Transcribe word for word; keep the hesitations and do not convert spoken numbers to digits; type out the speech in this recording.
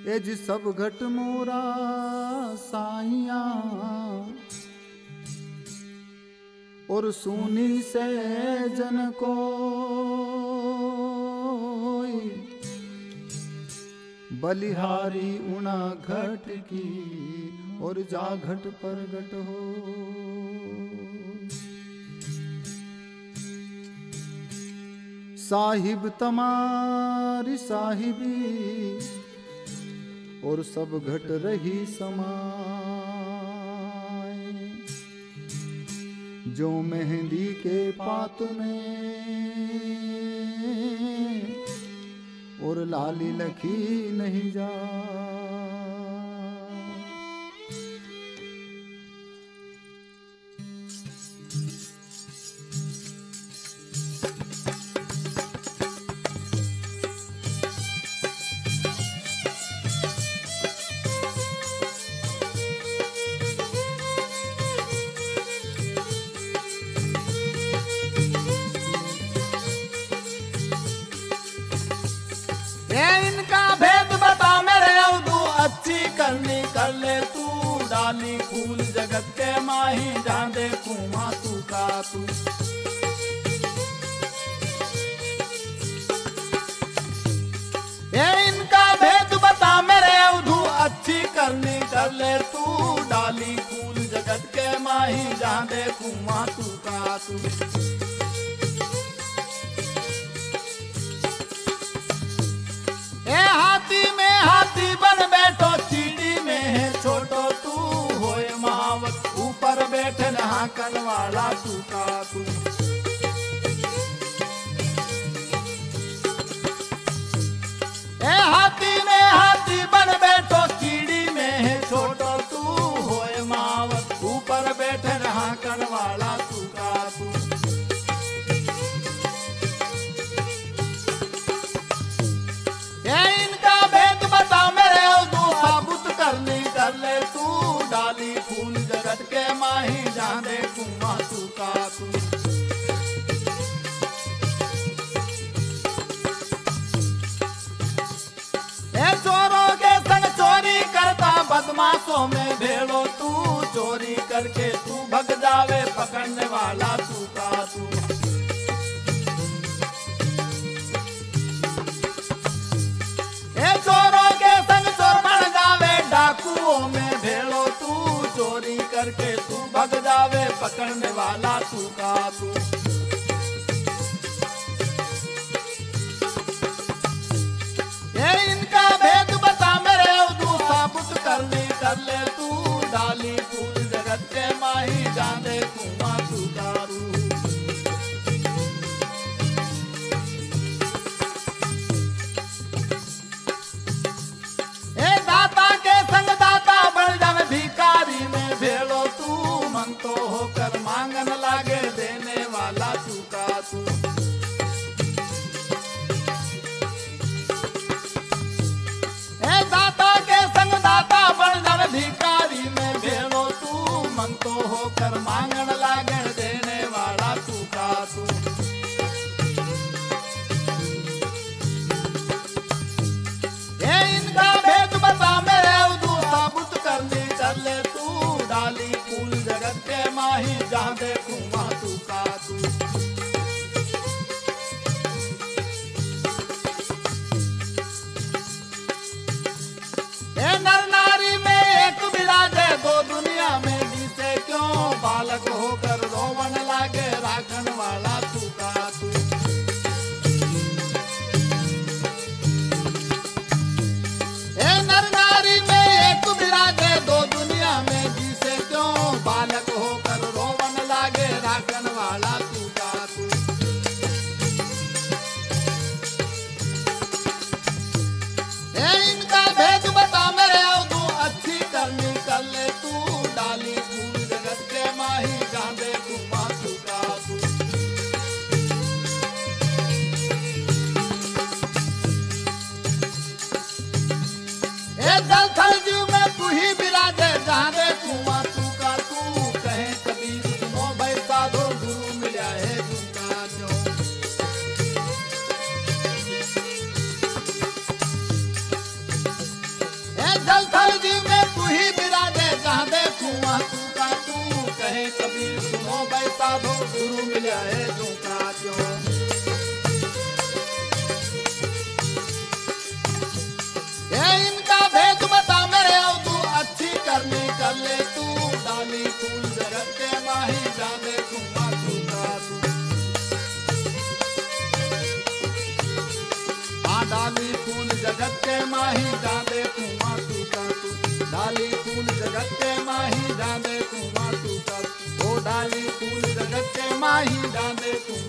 ए जी सब घट मोरा साइया और सुनी से जन को बलिहारी उना घट की और जा घट पर घट हो। साहिब तमारी साहिबी और सब घट रही समाए जो मेहंदी के पात में और लाली लखी नहीं जा। करनी कर ले तू डाली फूल जगत के माही जहाँ देखूं माँ तू का तू। ये इनका भेद बता मेरे अवधू अच्छी करनी कर ले तू डाली फूल जगत के माही जहाँ देखूं माँ तू का तू। ए हाथी में हाथी बन बैठो चीड़ी में है छोटो तू होए महावत ऊपर बैठे नहा कर वाला तू का तू। ए हाथी में हाथी बन बैठो चीड़ी में है छोटो तू होए महावत ऊपर बैठे नहा कर वाला तू का तू। कर ले तू डाली फूल जगत के माही जहाँ देखूं माँ तू का तू। ए चोरों के संग चोरी करता बदमाशों में भेड़ो तू चोरी करके तू भग जावे पकड़ने वाला तू का तू। ए चोरों के संग चोर बन जावे डाकुओं में भेड़ो तू चोरी करके तू भग जावे पकड़ने वाला तू का तू। ये इनका भेद बता मेरे अवधू साबुत करनी कर ले तू डाली फूल जगत के माही जान देखूं माँ तू दारू। भिखारी में भेड़ो तू मन तो होकर मांगन लागे देने वाला तू का तू। ए दाता के संग दाता बन जावे भिखारी में भेड़ो तू मन तो होकर मांगन लागे देने वाला तू का तू। ए इनका भेद बता मेरे अवधू साबुत करनी कर ले तू डाली फूल जगत के माही जहाँ देखूं माँ तू का तू। ए नर नारी में एक विराजे दो दुनिया में जीते क्यों बालक होकर रोवन लागे राखन वाला तू का तू। ए नर नारी में एक विराजे दो दुनिया में जिसे क्यों बालक होकर रोवन लागे राखन वाला तू का तू। ए इनका भेद बता मेरे अवधू अच्छी करनी कर ले तू डाली फूल जगत के माही जहाँ देखूं माँ तू का तू। ए जल थल जीव में तू ही विराजे जहाँ देखूं माँ तू का तू। कहे कबीर सुनो भाई साधो गुरु मिले कबीर सुनो भाई साधो गुरु मिला है जो का जो। ये इनका भेद बता मेरे आओ तू अच्छी करनी कर ले तू डाली फूल जगत के माही जाने तू मातू का तू। हाँ डाली फूल जगत के माही जाने तू मातू का तू। डाली फूल जगत के माही जाने तू मातू का तू। ओ डाली फूल जगत के माही जाने तू